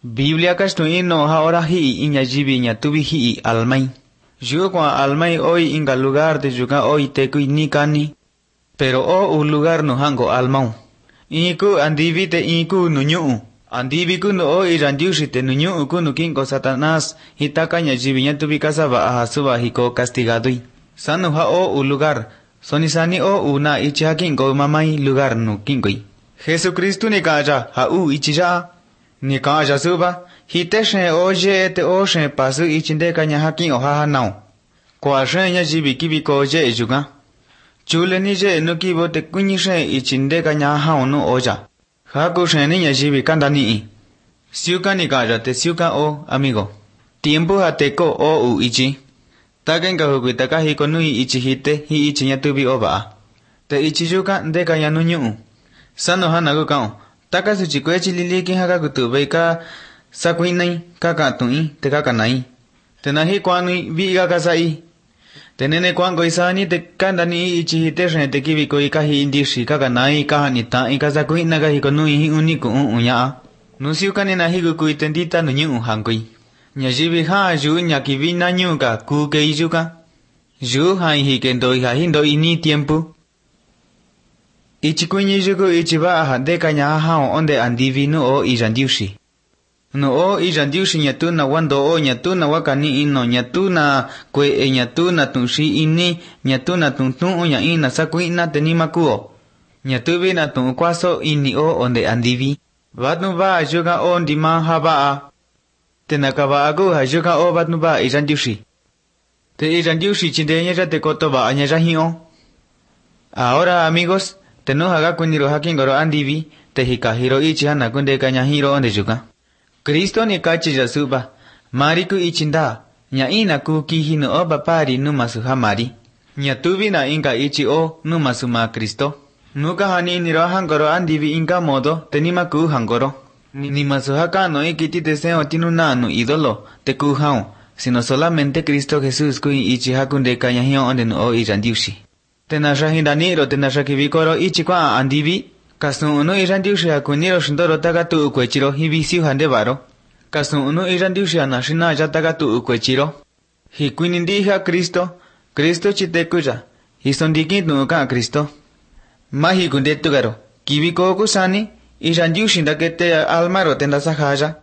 Biblia kastuin no ahora hi iña jibiña tubi hi almay. Yo kwa almay hoy inga lugar de yuga hoy te nikani. Pero un lugar no hango almau. Iku andivi te iku nunyu. Andivi kuno o irandiushi te nunyu kuno kinko Satanás hitaka ña jibiña tubi kasaba ahasuba hiko castigadui. Sanu ha un lugar. Sonisani una ichiha kinko mamay lugar no kinkoi. Jesucristo ni kaya ha ichiya. Ni kaya suba, hiteshe oye te oshe pasu ichinde kanya hakin ohaha nao. Kwa shenya jibi kibiko oye ejuga. Chule ni je no kibo te kunyishe ichinde kanya hao no oja. Haku sheni nya jibi kandani. Siuka ni kaya te siuka o amigo. Tiempo hateko o ichi. Takenka hukuitaka hiko nui ichi hite hi ichi nya tubi oba. Te ichi yuka nde kanya nunyu. Sano hanagu kao. Taka su chikwe chilili ki haka kutubay ka sakuinay kakatui te kakanay. Tenahi kwanui viga kasai. Tenene kwango isani te kandani ichihite shen te kibiko ikahi indishi kakanay kahanita ikasakuina kahikonui hi uniku unya. Nusiuka nina higuku itendita nunyu hankui. Nyajibi haa yu nyakivina nyuka kuke ijuka. Yu hai hikendo ihahindo ini tiempo. Ichikunyi juku ichiba ahande kanya hao onde andivi no o irandiushi. No o irandiushi nyatu na wando o nyatu na wakani ino nyatu na kwe nyatu na tunshi ini nyatu na tuntun o nya ina sakuina tenimakuo. Nyatu vi na tunkwaso ini o onde andivi. Vatnu ba ajuga o ndima haba. Tenakaba agu ajuga o vatnu ba irandiushi. Te irandiushi chinde nyera te kotoba anyera hiyo. Ahora amigos. Tenu haga kuniro hakingoro andivi, te hikahiro ichi hana kunde kanya hiro onde yuka. Kristo ni kachi yasuba, mariku ichinda, nya ina ku kihino o bapari numasu hamari. Nya tuvi na inka ichi o numasu ma Kristo. Nuka hani niro hangoro andivi inka modo, tenima ku hangoro. Nimasu haka no ikiti deseo tinuna no idolo, te ku hao, sino solamente Cristo Jesús ku ichi hakunde kanya hiro onde no o irandiushi. Tenasha hindaniro tenasha kibikoro ichikwa andivi. Kasun unu irandiushi hakuniro shindoro tagatu ukwechiro hibisiu handebaro. Kasun unu irandiushi anashina yatagatu ukwechiro. Hikuinindija Kristo. Kristo chitekuya. Hisondikintu uka Kristo. Mahi kundetugaro. Kibiko kusani. Irandiushi ndakete almaro tendasahaya.